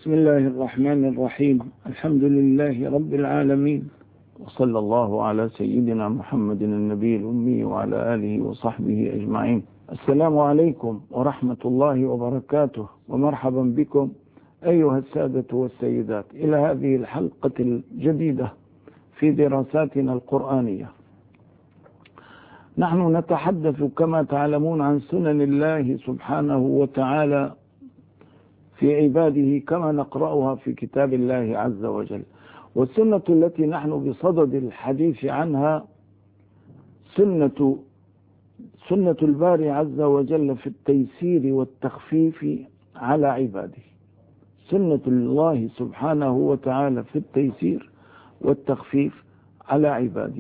بسم الله الرحمن الرحيم. الحمد لله رب العالمين، وصلى الله على سيدنا محمد النبي الأمي وعلى آله وصحبه أجمعين. السلام عليكم ورحمة الله وبركاته، ومرحبا بكم أيها السادة والسيدات إلى هذه الحلقة الجديدة في دراساتنا القرآنية. نحن نتحدث كما تعلمون عن سنن الله سبحانه وتعالى في عباده كما نقرأها في كتاب الله عز وجل. والسنة التي نحن بصدد الحديث عنها سنة الباري عز وجل في التيسير والتخفيف على عباده. سنة الله سبحانه وتعالى في التيسير والتخفيف على عباده.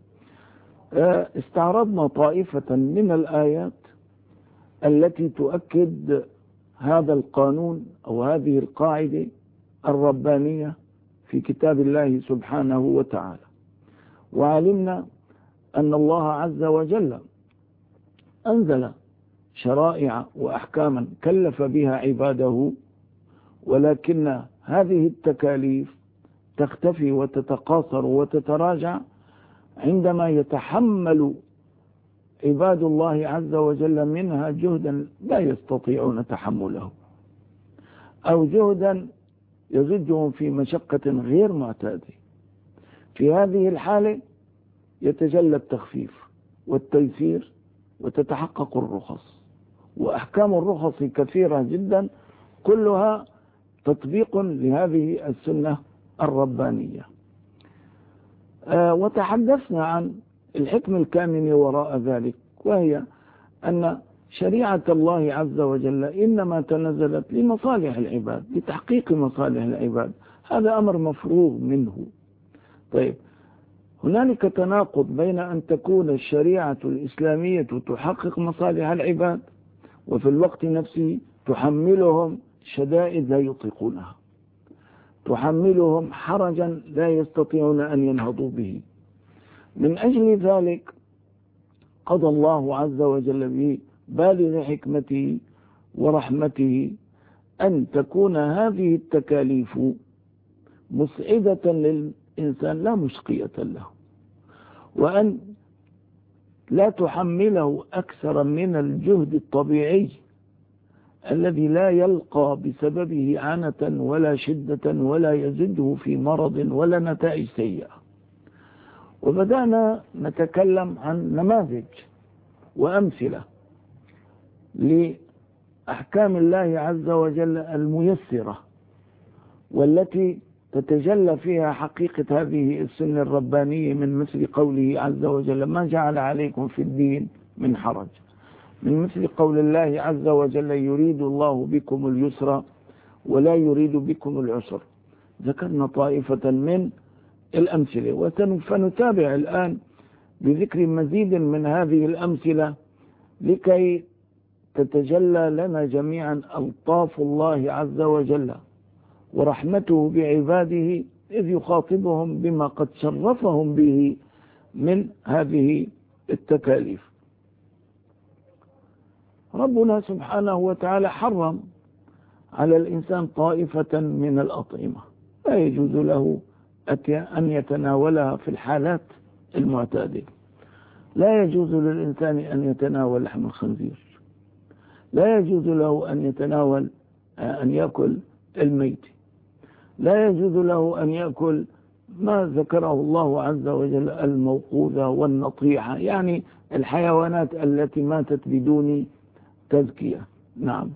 استعرضنا طائفة من الآيات التي تؤكد هذا القانون أو هذه القاعدة الربانية في كتاب الله سبحانه وتعالى، وعلمنا أن الله عز وجل أنزل شرائع وأحكاما كلف بها عباده، ولكن هذه التكاليف تختفي وتتقاصر وتتراجع عندما يتحمل عباد الله عز وجل منها جهدا لا يستطيعون تحمله، أو جهدا يزجهم في مشقة غير معتادة. في هذه الحالة يتجلى التخفيف والتيسير وتتحقق الرخص، وأحكام الرخص كثيرة جدا، كلها تطبيق لهذه السنة الربانية. وتحدثنا عن الحكم الكامن وراء ذلك، وهي أن شريعة الله عز وجل إنما تنزلت لمصالح العباد، لتحقيق مصالح العباد، هذا أمر مفروغ منه. طيب، هنالك تناقض بين أن تكون الشريعة الإسلامية تحقق مصالح العباد، وفي الوقت نفسه تحملهم شدائد لا يطيقونها، تحملهم حرجا لا يستطيعون أن ينهضوا به. من أجل ذلك قضى الله عز وجل ببالغ حكمته ورحمته أن تكون هذه التكاليف مسعدة للإنسان لا مشقية له، وأن لا تحمله أكثر من الجهد الطبيعي الذي لا يلقى بسببه عنة ولا شدة ولا يزده في مرض ولا نتائج سيئة. وبدأنا نتكلم عن نماذج وأمثلة لأحكام الله عز وجل الميسرة، والتي تتجلى فيها حقيقة هذه السنة الربانية، من مثل قوله عز وجل: ما جعل عليكم في الدين من حرج، من مثل قول الله عز وجل: يريد الله بكم اليسر ولا يريد بكم العسر. ذكرنا طائفة من الأمثلة، فنتابع الآن بذكر مزيد من هذه الأمثلة لكي تتجلى لنا جميعا ألطاف الله عز وجل ورحمته بعباده، إذ يخاطبهم بما قد شرفهم به من هذه التكاليف. ربنا سبحانه وتعالى حرم على الإنسان طائفة من الأطعمة لا يجوز له أن يتناولها في الحالات المعتادة. لا يجوز للإنسان أن يتناول لحم الخنزير، لا يجوز له أن يأكل الميت، لا يجوز له أن يأكل ما ذكره الله عز وجل الموقوذة والنطيحة، يعني الحيوانات التي ماتت بدون تزكية. نعم.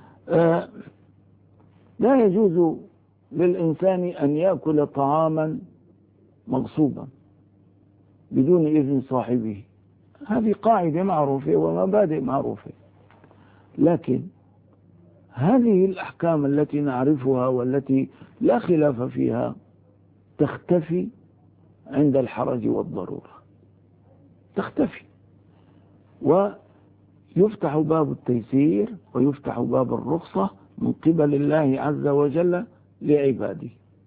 لا يجوز للإنسان أن يأكل طعاما مغصوبا بدون إذن صاحبه، هذه قاعدة معروفة ومبادئ معروفة. لكن هذه الأحكام التي نعرفها والتي لا خلاف فيها تختفي عند الحرج والضرورة، تختفي، ويفتح باب التيسير ويفتح باب الرخصة من قبل الله عز وجل لعباده.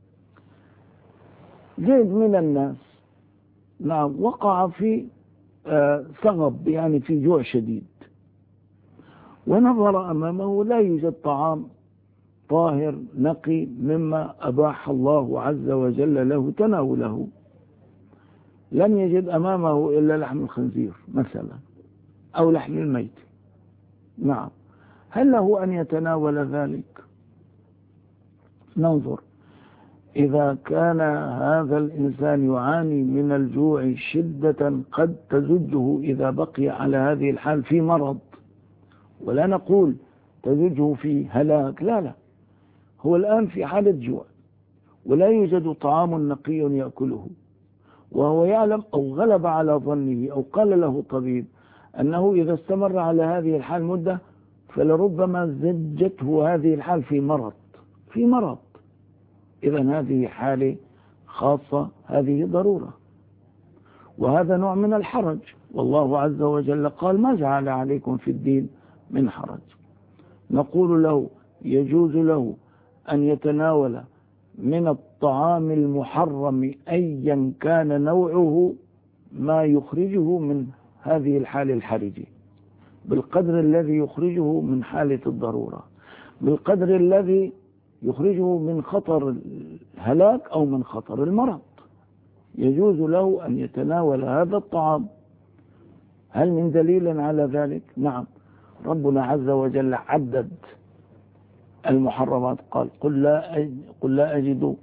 زيد من الناس نعم وقع في صغب، يعني في جوع شديد، ونظر أمامه لا يوجد طاهر نقي مما أباح الله عز وجل له تناوله، لم يجد أمامه إلا لحم الخنزير مثلا أو لحم الميت، نعم، هل له أن يتناول ذلك؟ ننظر. إذا كان هذا الإنسان يعاني من الجوع شدة قد تزجه إذا بقي على هذه الحال في مرض، ولا نقول تزجه في هلاك، لا لا، هو الآن في حالة جوع ولا يوجد طعام نقي يأكله، وهو يعلم أو غلب على ظنه أو قال له طبيب أنه إذا استمر على هذه الحال مدة فلربما زجته هذه الحال في مرض. إذن هذه حالة خاصة، هذه ضرورة، وهذا نوع من الحرج، والله عز وجل قال ما جعل عليكم في الدين من حرج. نقول له يجوز له أن يتناول من الطعام المحرم أيا كان نوعه ما يخرجه من هذه الحالة الحرجة بالقدر الذي يخرجه من حالة الضرورة، بالقدر الذي يخرجه من خطر الهلاك أو من خطر المرض. يجوز له أن يتناول هذا الطعام. هل من دليل على ذلك؟ نعم، ربنا عز وجل عدد المحرمات، قال قل لا أجد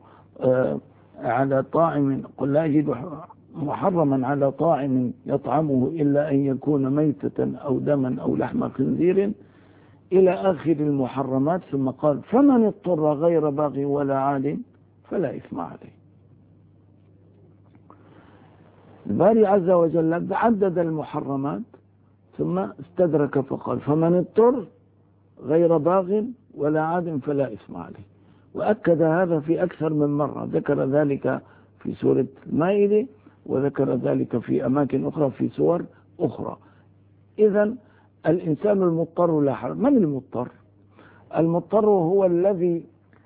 محرما على طاعم يطعمه إلا أن يكون ميتة أو دما أو لحم خنزير إلى آخر المحرمات، ثم قال فمن اضطر غير باغ ولا عاد فلا إثم عليه. الباري عز وجل عدد المحرمات ثم استدرك فقال فمن اضطر غير باغ ولا عاد فلا إثم عليه، وأكد هذا في أكثر من مرة، ذكر ذلك في سورة المائدة وذكر ذلك في أماكن أخرى في سور أخرى. إذن الإنسان المضطر لا حرج. من المضطر؟ المضطر هو الذي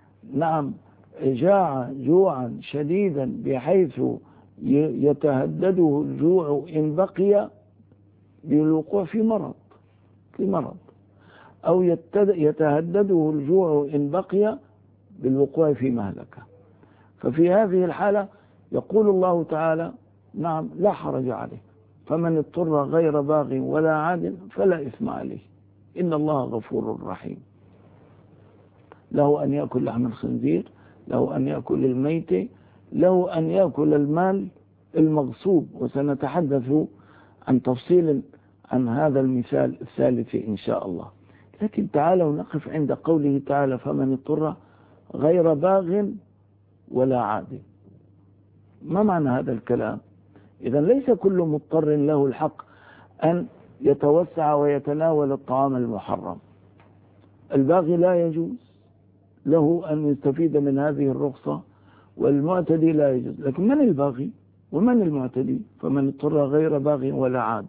جاع جوعا شديدا بحيث يتهدده الجوع إن بقي بالوقوع في مرض، أو يتهدده الجوع إن بقي بالوقوع في مهلكة. ففي هذه الحالة يقول الله تعالى نعم لا حرج عليه، فمن اضطر غير باغ ولا عاد فلا إثم عليه إن الله غفور رحيم. له أن يأكل لحم الخنزير، له أن يأكل الميت، له أن يأكل المال المغصوب، وسنتحدث عن تفصيل عن هذا المثال الثالث إن شاء الله. لكن تعالوا نقف عند قوله تعالى فمن اضطر غير باغ ولا عاد. ما معنى هذا الكلام؟ إذن ليس كل مضطر له الحق أن يتوسع ويتناول الطعام المحرم. الباغي لا يجوز له أن يستفيد من هذه الرخصة، والمعتدي لا يجوز. لكن من الباغي ومن المعتدي؟ فمن اضطر غير باغ ولا عاد.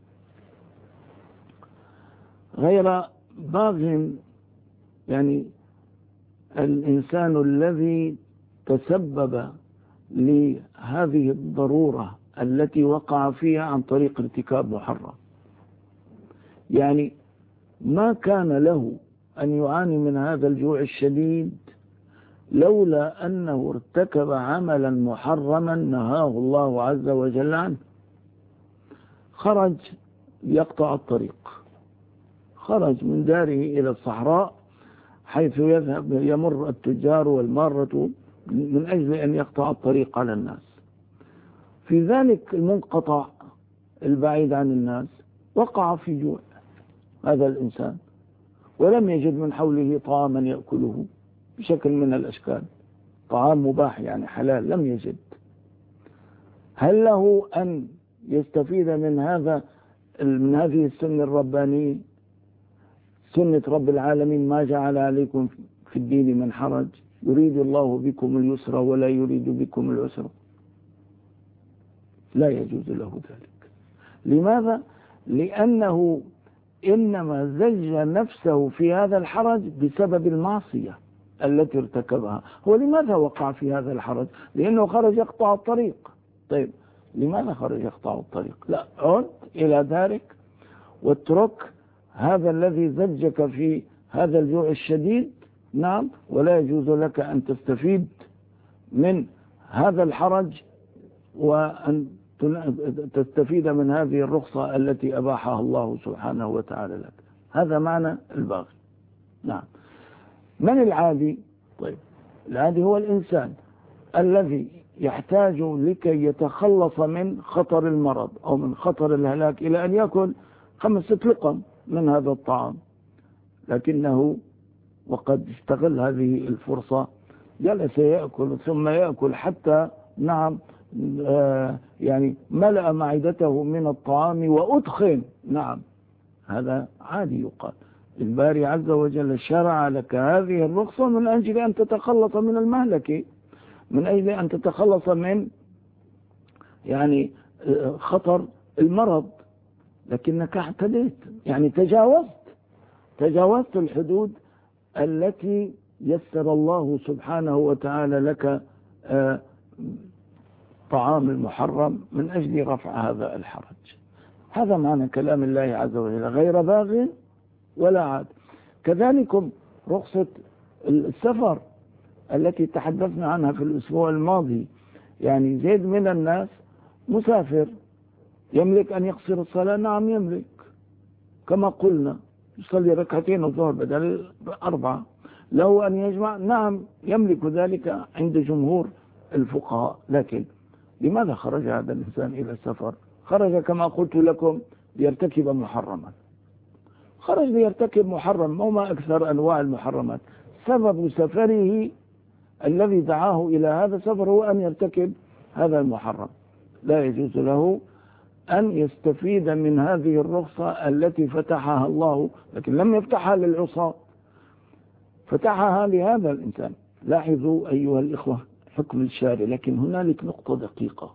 غير باغ يعني الإنسان الذي تسبب لهذه الضرورة التي وقع فيها عن طريق ارتكاب محرم، يعني ما كان له أن يعاني من هذا الجوع الشديد لولا أنه ارتكب عملا محرما نهاه الله عز وجل عنه. خرج يقطع الطريق، خرج من داره إلى الصحراء حيث يمر التجار والمارة من أجل أن يقطع الطريق على الناس. في ذلك المنقطع البعيد عن الناس وقع في جوع هذا الإنسان، ولم يجد من حوله طعاما يأكله بشكل من الأشكال، طعام مباح يعني حلال، لم يجد. هل له أن يستفيد من هذه السنة الربانية، سنة رب العالمين ما جعل عليكم في الدين من حرج يريد الله بكم اليسر ولا يريد بكم العسر؟ لا يجوز له ذلك. لماذا؟ لأنه إنما زج نفسه في هذا الحرج بسبب المعصية التي ارتكبها. هو لماذا وقع في هذا الحرج؟ لأنه خرج يقطع الطريق. طيب لماذا خرج يقطع الطريق؟ لا، عد إلى دارك واترك هذا الذي زجك في هذا الجوع الشديد نعم، ولا يجوز لك أن تستفيد من هذا الحرج وأن تستفيد من هذه الرخصة التي أباحها الله سبحانه وتعالى لك. هذا معنى الباغي. نعم. من العادي؟ طيب، العادي هو الإنسان الذي يحتاج لكي يتخلص من خطر المرض أو من خطر الهلاك إلى أن يأكل 5 لقم من هذا الطعام، لكنه وقد استغل هذه الفرصة جلس يأكل ثم يأكل حتى نعم يعني ملأ معدته من الطعام وأدخن. نعم، هذا عادي يقال. الباري عز وجل شرع لك هذه الرخصة من أجل أن تتخلص من المهلكة، من أجل أن تتخلص من يعني خطر المرض، لكنك اعتديت، يعني تجاوزت الحدود التي يسر الله سبحانه وتعالى لك طعام المحرم من أجل رفع هذا الحرج. هذا معنى كلام الله عز وجل، غير باغ ولا عاد. كذلك رخصة السفر التي تحدثنا عنها في الأسبوع الماضي، يعني زيد من الناس مسافر يملك أن يقصر الصلاة. نعم يملك، كما قلنا يصلي 2 ركعتين الظهر بدل 4. له أن يجمع، نعم يملك ذلك عند جمهور الفقهاء. لكن لماذا خرج هذا الإنسان إلى السفر؟ خرج كما قلت لكم ليرتكب محرما، خرج ليرتكب محرم، وما أكثر أنواع المحرمات. سبب سفره الذي دعاه إلى هذا السفر هو أن يرتكب هذا المحرم. لا يجوز له أن يستفيد من هذه الرخصة التي فتحها الله، لكن لم يفتحها للعصاة، فتحها لهذا الإنسان. لاحظوا أيها الإخوة حكم الشارع، لكن هنالك نقطة دقيقة.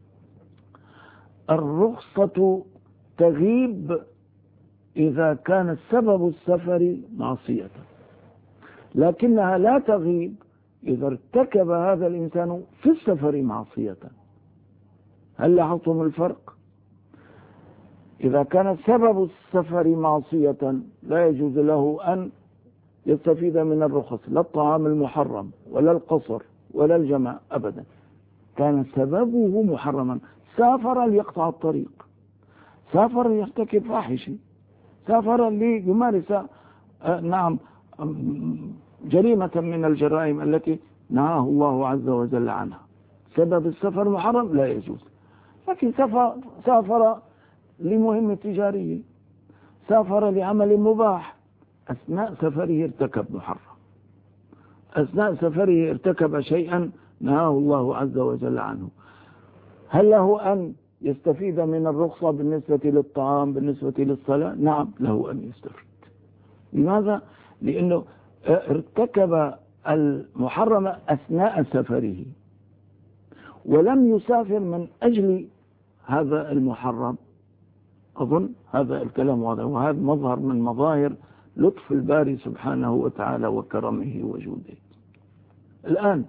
الرخصة تغيب إذا كان سبب السفر معصية، لكنها لا تغيب إذا ارتكب هذا الإنسان في السفر معصية. هل لاحظتم الفرق؟ إذا كان سبب السفر معصية لا يجوز له أن يستفيد من الرخص، لا الطعام المحرم ولا القصر ولا الجمع أبدا. كان سببه محرما، سافر ليقطع الطريق، سافر ليرتكب فاحشة، سافر ليمارس نعم جريمة من الجرائم التي نهاه الله عز وجل عنها. سبب السفر محرم لا يجوز. لكن سافر لمهمة تجارية، سافر لعمل مباح، أثناء سفره ارتكب محرم، أثناء سفره ارتكب شيئا نهاه الله عز وجل عنه. هل له أن يستفيد من الرخصة بالنسبة للطعام، بالنسبة للصلاة؟ نعم له أن يستفيد. لماذا؟ لأنه ارتكب المحرم أثناء سفره، ولم يسافر من أجل هذا المحرم. أظن هذا الكلام واضح، وهذا مظهر من مظاهر لطف الباري سبحانه وتعالى وكرمه وجوده. الآن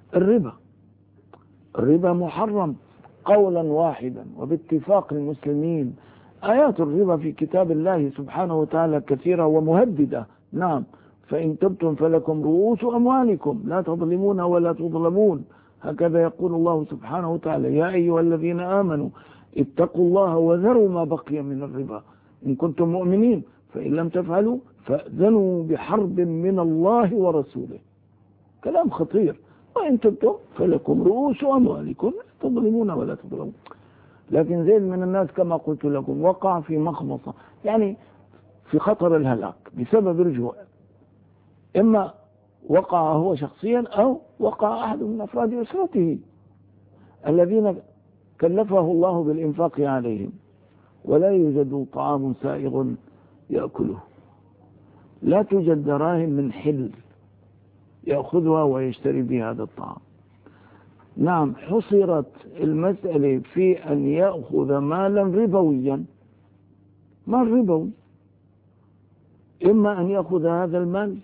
الربا محرم قولا واحدا وباتفاق المسلمين. آيات الربا في كتاب الله سبحانه وتعالى كثيرة ومهددة. نعم، فإن تبتم فلكم رؤوس أموالكم لا تظلمون ولا تظلمون، هكذا يقول الله سبحانه وتعالى: يا أيها الذين آمنوا اتقوا الله وذروا ما بقي من الربا إن كنتم مؤمنين، فإن لم تفعلوا فأذنوا بحرب من الله ورسوله. كلام خطير. وإن تبتم فلكم رؤوس أموالكم لا تظلمون ولا تظلمون. لكن زيد من الناس كما قلت لكم وقع في مخمصة، يعني في خطر الهلاك بسبب الجوع. إما وقع هو شخصيا أو وقع أحد من أفراد أسرته الذين كلفه الله بالإنفاق عليهم، ولا يوجد طعام سائغ يأكله، لا توجد دراهم من حل يأخذها ويشتري بها هذا الطعام. نعم، حصرت المسألة في أن يأخذ مالا ربويا. مال ربوي، إما أن يأخذ هذا المال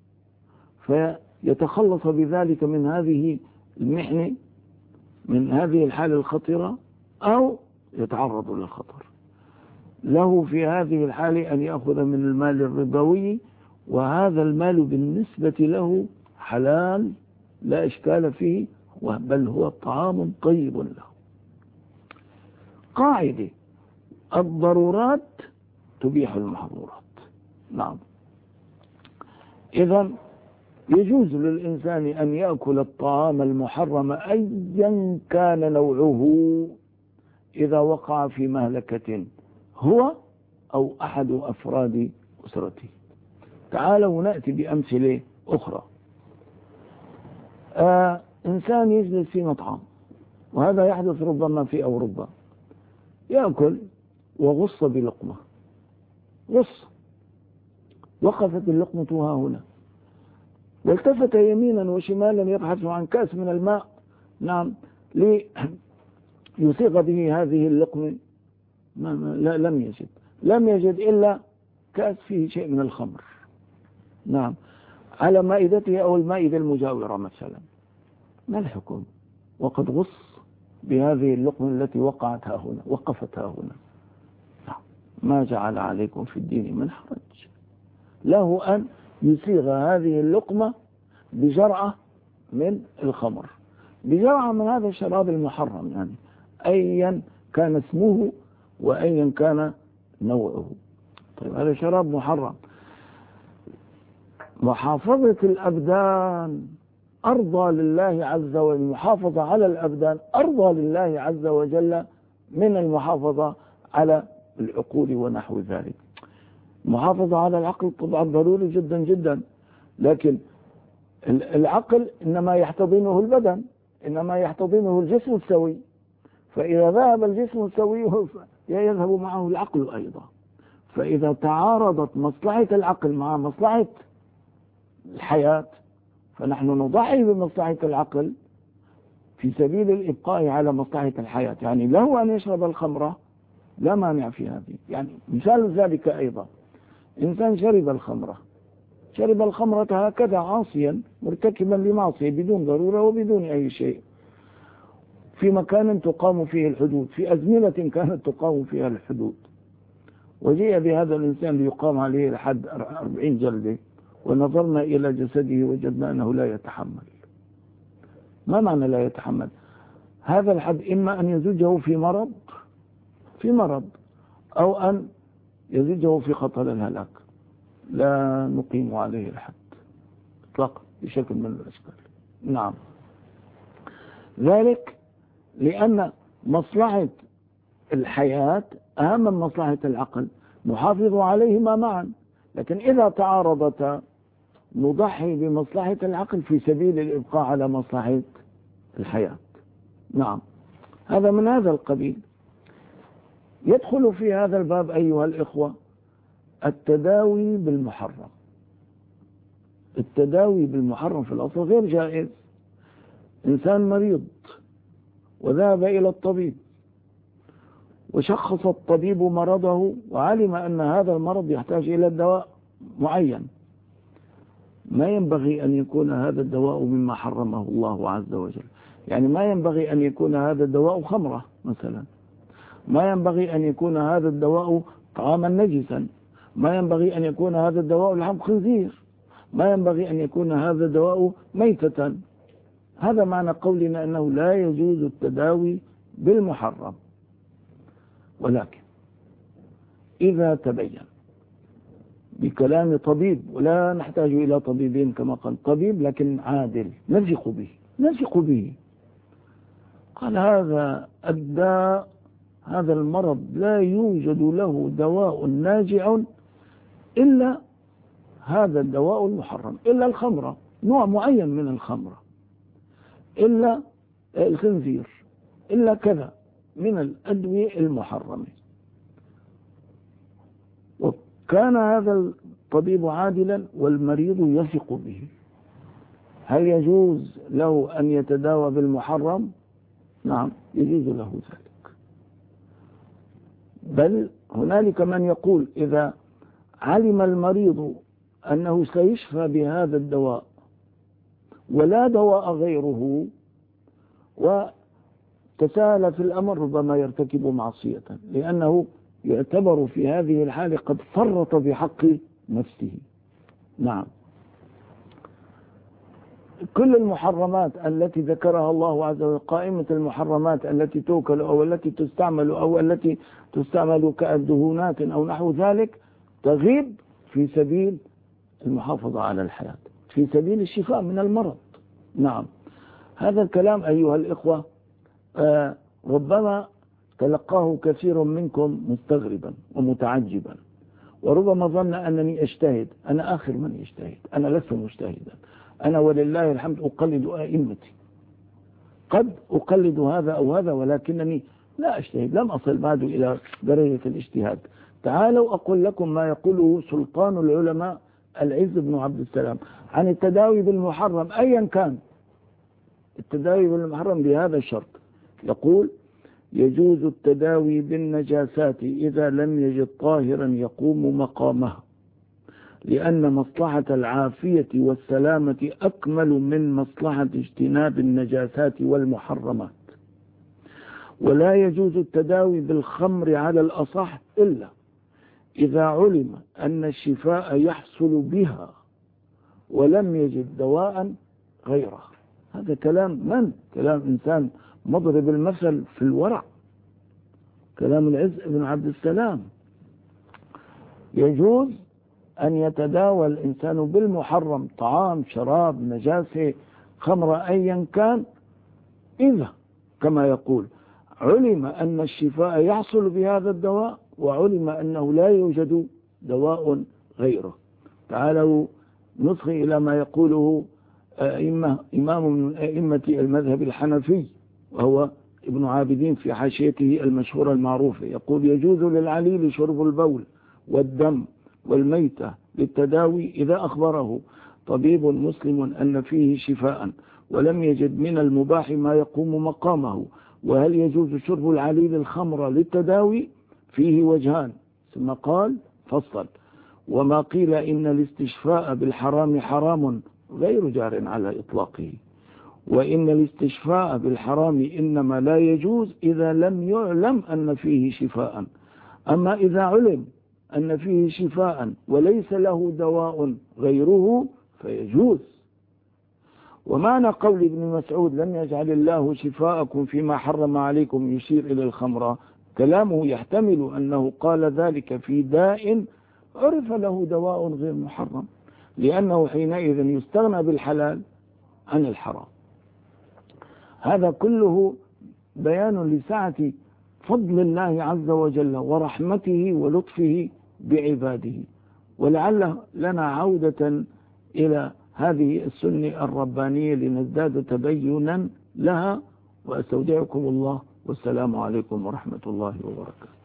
فيتخلص بذلك من هذه المحنة، من هذه الحالة الخطرة، أو يتعرض للخطر. له في هذه الحالة أن يأخذ من المال الربوي وهذا المال بالنسبة له حلال لا إشكال فيه، بل هو طعام طيب له. قاعدة: الضرورات تبيح المحظورات. نعم. إذن يجوز للإنسان أن يأكل الطعام المحرم أيا كان نوعه إذا وقع في مهلكة هو أو أحد أفراد أسرته. تعالوا نأتي بأمثلة أخرى. إنسان يجلس في مطعم، وهذا يحدث ربما في أوروبا، يأكل وغص بلقمة، غص، وقفت اللقمة ها هنا، والتفت يمينا وشمالا يبحث عن كأس من الماء، نعم، ليصيغ به هذه اللقمة، لم يجد إلا كأس فيه شيء من الخمر، نعم، على مائدته أو المائدة المجاورة مثلا. ما الحكم وقد غص بهذه اللقمة التي وقعت ها هنا، وقفت ها هنا؟ ما جعل عليكم في الدين من حرج. له أن يصيغ هذه اللقمة بجرعة من الخمر، بجرعة من هذا الشراب المحرم، يعني أيا كان اسمه وأيا كان نوعه. طيب هذا شراب محرم. محافظة الأبدان أرضى لله عز وجل، المحافظة على الأبدان أرضى لله عز وجل من المحافظة على العقول ونحو ذلك. المحافظة على العقل طبعا ضروري جدا جدا، لكن العقل إنما يحتضنه البدن، إنما يحتضنه الجسم السوي، فإذا ذهب الجسم السوي يذهب معه العقل أيضا. فإذا تعارضت مصلحة العقل مع مصلحة الحياة، فنحن نضحي بمصلحة العقل في سبيل الإبقاء على مصلحة الحياة. يعني له أن يشرب الخمرة، لا مانع في هذه. يعني مثال ذلك أيضا إنسان شرب الخمرة هكذا عاصيا مرتكبا لمعصية بدون ضرورة وبدون أي شيء، في مكان تقام فيه الحدود، في أزمنة كانت تقام فيها الحدود، وجيء بهذا الإنسان ليقام عليه الحد 40 جلدة، ونظرنا إلى جسده وجدنا أنه لا يتحمل. ما معنى لا يتحمل؟ هذا الحد إما أن يزوجه في مرض أو أن يزوجه في خطر الهلاك، لا نقيم عليه الحد اطلاقا بشكل من الأشكال. نعم، ذلك لأن مصلحة الحياة أهم من مصلحة العقل، نحافظ عليهما معا، لكن إذا تعارضتا نضحي بمصلحة العقل في سبيل الإبقاء على مصلحة الحياة. نعم، هذا من هذا القبيل. يدخل في هذا الباب أيها الإخوة التداوي بالمحرم. التداوي بالمحرم في الأصل غير جائز. إنسان مريض وذهب إلى الطبيب، وشخص الطبيب مرضه وعلم أن هذا المرض يحتاج إلى دواء معين، ما ينبغي أن يكون هذا الدواء مما حرمه الله عز وجل. يعني ما ينبغي أن يكون هذا الدواء خمرة مثلا، ما ينبغي أن يكون هذا الدواء طعاما نجسا، ما ينبغي أن يكون هذا الدواء لحم خنزير، ما ينبغي أن يكون هذا الدواء ميتة. هذا معنى قولنا أنه لا يجوز التداوي بالمحرم. ولكن إذا تبين بكلام طبيب، ولا نحتاج إلى طبيبين كما قال طبيب لكن عادل نثق به، قال هذا الداء، هذا المرض لا يوجد له دواء ناجع إلا هذا الدواء المحرم، إلا الخمرة، نوع معين من الخمرة، إلا الخنزير، إلا كذا من الأدوية المحرمة. وكان هذا الطبيب عادلا والمريض يثق به، هل يجوز له أن يتداوى بالمحرم؟ نعم، يجوز له ذلك. بل هنالك من يقول إذا علم المريض أنه سيشفى بهذا الدواء ولا دواء غيره وتساهل في الأمر ربما يرتكب معصية، لأنه يعتبر في هذه الحالة قد فرط بحق نفسه. نعم. كل المحرمات التي ذكرها الله عز وجل، قائمة المحرمات التي توكل أو التي تستعمل أو التي تستعمل كالدهونات أو نحو ذلك، تغيب في سبيل المحافظة على الحياة، في سبيل الشفاء من المرض. نعم. هذا الكلام أيها الإخوة ربما تلقاه كثير منكم مستغربا ومتعجبا، وربما ظن أنني أجتهد. أنا آخر من يجتهد، أنا لست مجتهدا، أنا ولله الحمد أقلد أئمتي، قد أقلد هذا أو هذا، ولكنني لا أجتهد، لم أصل بعد إلى درجة الاجتهاد. تعالوا أقول لكم ما يقوله سلطان العلماء العز بن عبد السلام عن التداوي بالمحرم أيا كان. التداوي بالمحرم بهذا الشرط، يقول: يجوز التداوي بالنجاسات إذا لم يجد طاهرا يقوم مقامها، لأن مصلحة العافية والسلامة أكمل من مصلحة اجتناب النجاسات والمحرمات. ولا يجوز التداوي بالخمر على الأصح إلا إذا علم أن الشفاء يحصل بها ولم يجد دواء غيره. هذا كلام من؟ كلام إنسان مضرب المثل في الورع، كلام العز بن عبد السلام. يجوز أن يتداوى الإنسان بالمحرم، طعام، شراب، نجاسة، خمر، أيا كان، إذا كما يقول علم أن الشفاء يحصل بهذا الدواء وعلم أنه لا يوجد دواء غيره. تعالوا نصغي إلى ما يقوله إمام من أئمة المذهب الحنفي، وهو ابن عابدين في حاشيته المشهورة المعروفة، يقول: يجوز للعليل شرب البول والدم والميتة للتداوي إذا أخبره طبيب مسلم أن فيه شفاء ولم يجد من المباح ما يقوم مقامه. وهل يجوز شرب العليل الخمر للتداوي؟ فيه وجهان. ثم قال: فصل: وما قيل إن الاستشفاء بالحرام حرام غير جار على إطلاقه، وإن الاستشفاء بالحرام إنما لا يجوز إذا لم يعلم أن فيه شفاء، أما إذا علم أن فيه شفاء وليس له دواء غيره فيجوز. ومعنى قول ابن مسعود: لم يجعل الله شفاءكم فيما حرم عليكم، يشير إلى الخمر، كلامه يحتمل أنه قال ذلك في داء عرف له دواء غير محرم، لأنه حينئذ يستغنى بالحلال عن الحرام. هذا كله بيان لسعة فضل الله عز وجل ورحمته ولطفه بعباده. ولعل لنا عودة إلى هذه السنة الربانية لنزداد تبينا لها. وأستودعكم الله، والسلام عليكم ورحمة الله وبركاته.